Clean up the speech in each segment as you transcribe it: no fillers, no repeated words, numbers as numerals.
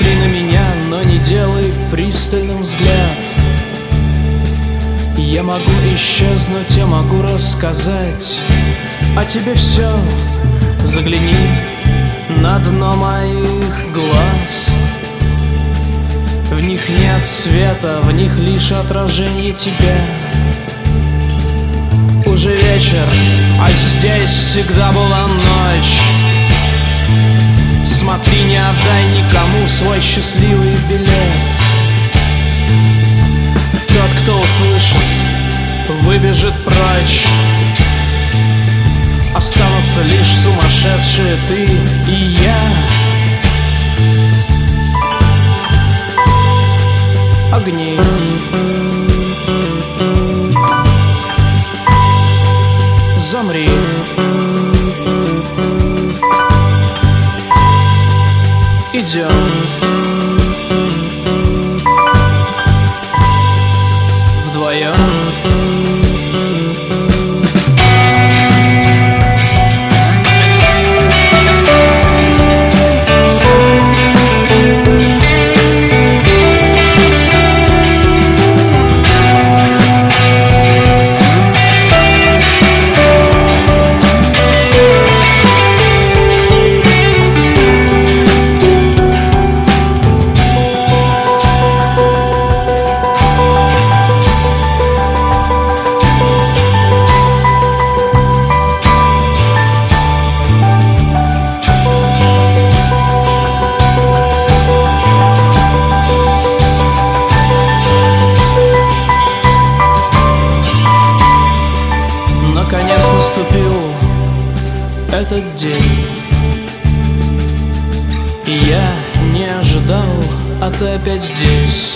Смотри на меня, но не делай пристальным взгляд. Я могу исчезнуть, я могу рассказать о тебе все. Загляни на дно моих глаз. В них нет света, в них лишь отражение тебя. Уже вечер, а здесь всегда была ночь. Смотри, не отдай никому свой счастливый билет. Тот, кто услышит, выбежит прочь. Останутся лишь сумасшедшие ты и я. Огни. Замри. Идем. Вдвоем. Наконец наступил этот день, и я не ожидал, а ты опять здесь.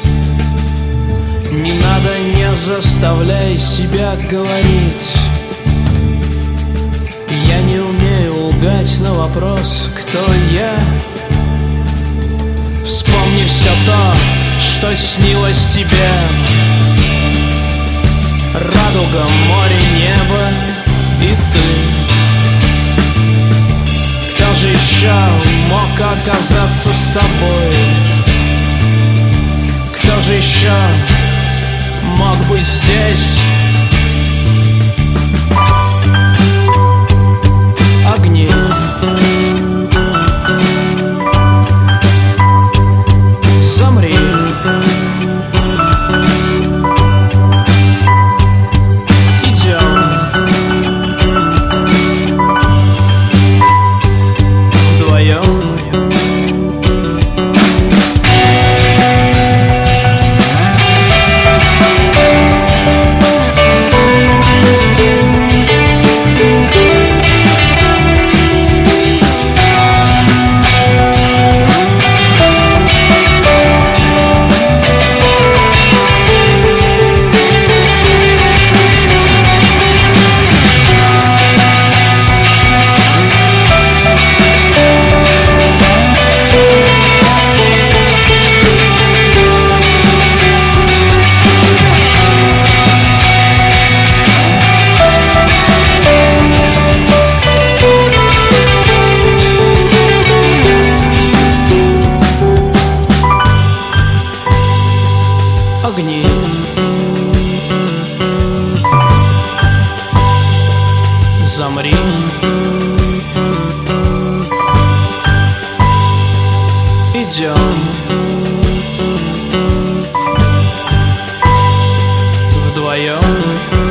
Не надо, не заставляй себя говорить. Я не умею лгать на вопрос, кто я. Вспомни все то, что снилось тебе. Радуга, море, небо и ты. Кто же еще мог оказаться с тобой? Кто же еще мог быть здесь? Огни. Замри. Огни. Замри. Идем. Вдвоем.